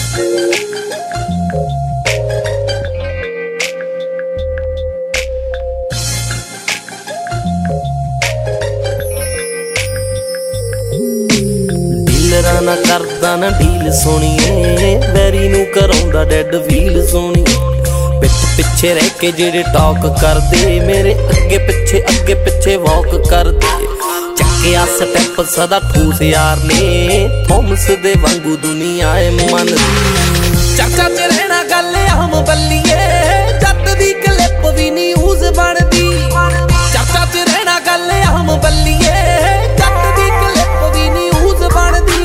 डीलरां ना करदा ना डील सोणीए, वैरी नूं कराउंदा डेड फील सोणीए। पिछ पिछे रह के जेड़े टॉक करदे, मेरे अगे पिछे वॉक करदे। चक्किया स्टैप सदा ठूस यार ने, थॉमस दे वांगू दुनिया ए मन। चर्चा च रहना गल आम बल्लीए, जट दी क्लिप भी न्यूज़ बनदी। चर्चा च रहना गल आम बल्लीए, जट दी क्लिप भी न्यूज़ बनदी।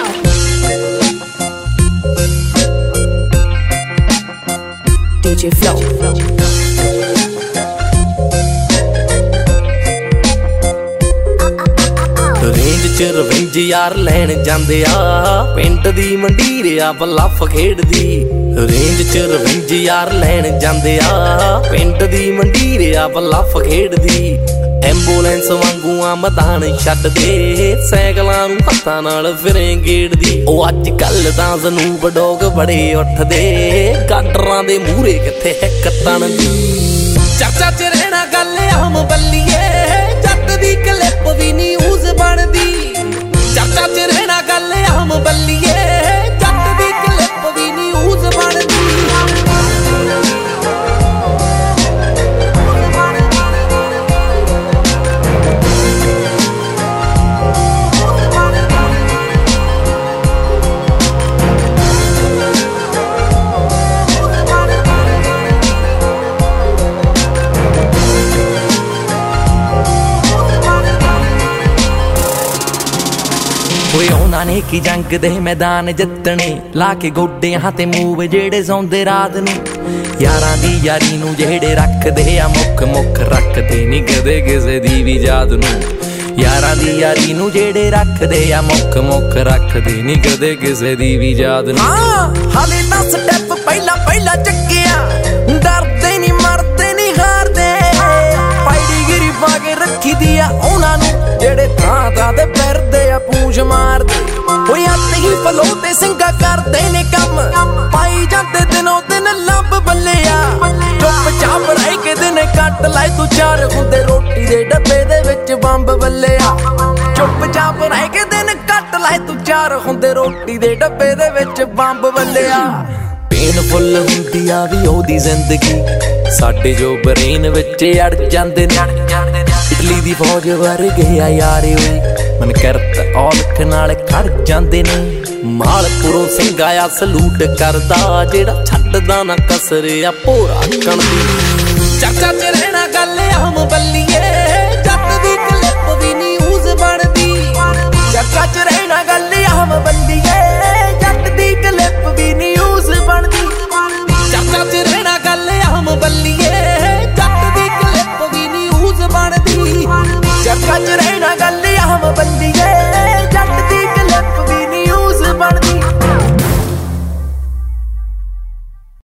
DJ Flow रेंज च रविंज यार लैन जांदे आ, पिंड दी मंडीर आ बल्लफ खेडदी। रेंज च रविंज यार लैन जांदे आ, पिंड दी मंडीर आ बल्लफ खेडदी। एंबूलेंस वांगू आ मैदान छड्ड दे, सैकलां नूं हत्थां नाल फिरें गेड़दी। ओ अज कल तां स्नूप डॉग बड़े उठदे, गाडरां दे मूहरे कित्थे हिक तणदी। चर्चा च रहना गल आम बल्लीए, जट दी क्लिप भी न्यूज़ बनदी। चर्चा च रहना गल आम बल्लीए, जट दी क्लिप भी न्यूज़ बनदी। कोई आउंदा ने की जंग दे मैदान जितने, ला के गोडियां ते मूव जेड़े सौंदे रात नूं। यारां दी यारी नूं जेड़े रखदे आ मुख मुख, रखदे नी कदे किसे दी भी याद नूं। यारां दी यारी नूं जेड़े रखदे आ मुख मुख, रखदे नी कदे किसे दी भी याद नूं। हाले 10 स्टैप पहला चक्किया, डरदे नी मरदे नी हारदे। पाईडी गिरी पा के रखी दी आ उहनां नूं, जेड़े थां थां ते फिरदे आ पूछ मारदे। होए हत्थ ही फलो ते सिंगा करदे ने कम, पाई जांदे दिनों दिन लंब बल्लिया। चुप चाप रह के दिन कट लाए तू, चार हुंदे रोटी दे डब्बे दे विच बंब बल्लिया। चुप चाप रह के दिन कट लाए तू, चार हुंदे रोटी दे डब्बे दे विच बंब बल्लिया। पेनफुल हुंदी आ वी ओदी जिंदगी, साडे जो ब्रेन विच अड़ जांदे ने। इटली दी फौज वर्गे आ यारे ओए, मन करत औलख नाल खड़ जांदे ने। मालपुरों ਸਿੰਘ आया सलूट करदा, जेड़ा छड्डदा ना कसरे आ भोरा कणदी। चर्चा च रहना गल आम बल्लीए, जट दी क्लिप भी न्यूज़ बनदी। चर्चा च रहना गल आम बल्लीए, जट दी क्लिप भी न्यूज़ बनदी। चर्चा च रहना गल आम बल्लीए, जट दी क्लिप भी न्यूज़ बनदी। चर्चा च रहना गल